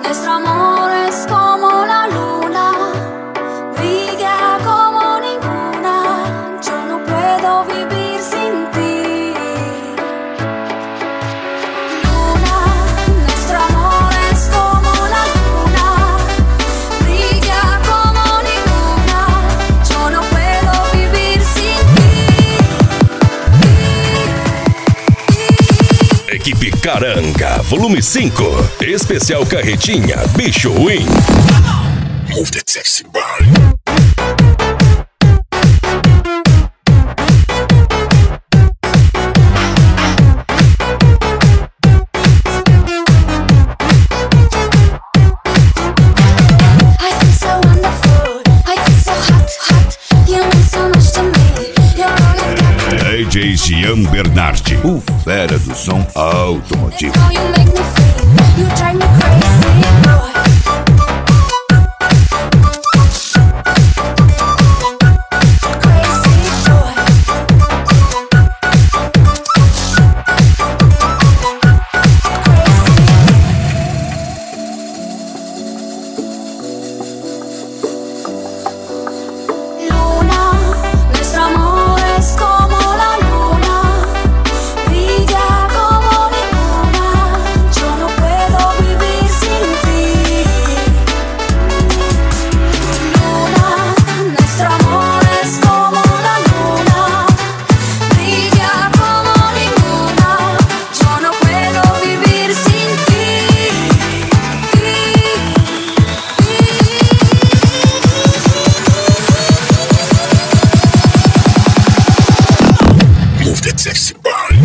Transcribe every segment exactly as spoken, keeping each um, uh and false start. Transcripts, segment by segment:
Nuestro amor es como la luna, brilla como ninguna. Yo no puedo vivir sin ti. Luna, nuestro amor es como la luna, brilla como ninguna. Yo no puedo vivir sin ti. Equipe Caranga, volume cinco. Especial Carretinha, Bicho Win. Move that sexy body. D J Gian Bernardi, o fera do som automotivo. Sexy body.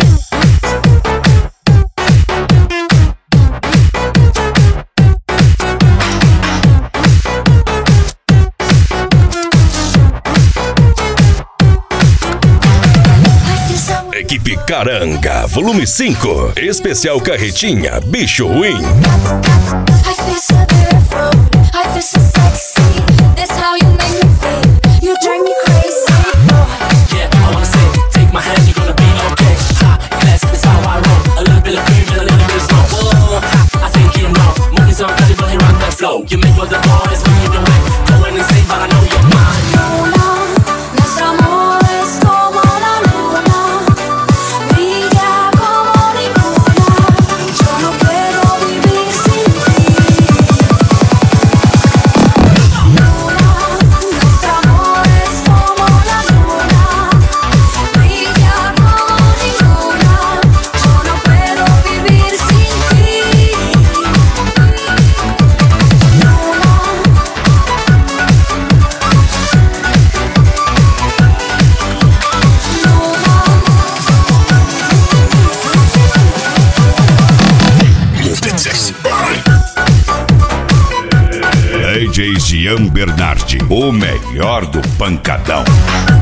Equipe Caranga, volume cinco. Especial Carretinha, Bicho Win. You make all the boys when you do it. Go in and say, but I know you're mine. Luna, nuestro amor es como la luna, brilla como ninguna. Yo no puedo vivir sin ti. Luna, nuestro amor es como la luna, brilla como ninguna. Yo no puedo vivir sin ti. D J Gian Bernardi, o melhor do pancadão.